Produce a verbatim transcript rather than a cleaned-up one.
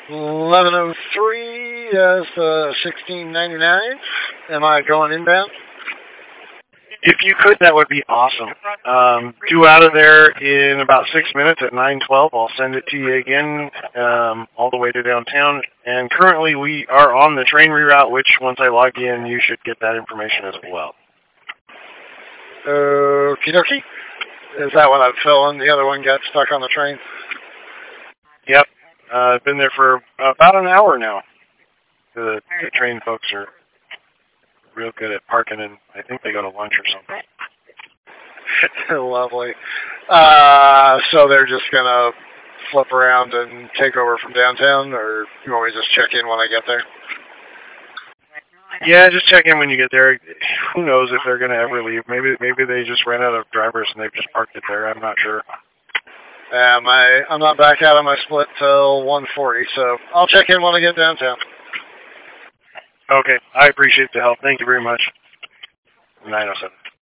eleven oh three as uh, sixteen ninety-nine. Am I going inbound? If you could, that would be awesome. Um, due out of there in about six minutes at nine twelve. I'll send it to you again um, all the way to downtown. And currently we are on the train reroute, which once I log in, you should get that information as well. Okie dokie. Is that what I'm filling? The other one got stuck on the train? Yep. Uh, I've been there for about an hour now. The, the train folks are real good at parking, and I think they go to lunch or something. Lovely. Uh, so they're just going to flip around and take over from downtown, or you want me to just check in when I get there? Yeah, just check in when you get there. Who knows if they're going to ever leave. Maybe maybe they just ran out of drivers and they've just parked it there. I'm not sure. Yeah, my, I'm not back out on my split till one forty, so I'll check in when I get downtown. Okay, I appreciate the help. Thank you very much. nine oh seven.